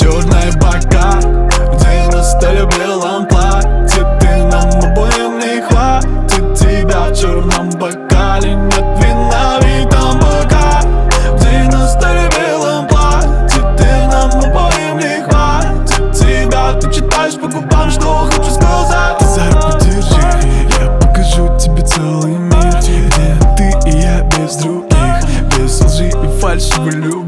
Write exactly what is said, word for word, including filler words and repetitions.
черный бокал. В девяносто белом платье ты нам обоим не хватит. Тебя в черном бокале, нет вина в этом бокале. В девяносто белом платье ты нам обоим не хватит. Тебя ты читаешь по губам, что хочу сказать. Ты за руку держи, я покажу тебе целый мир, где ты и я без других, без лжи и фальшивой любви.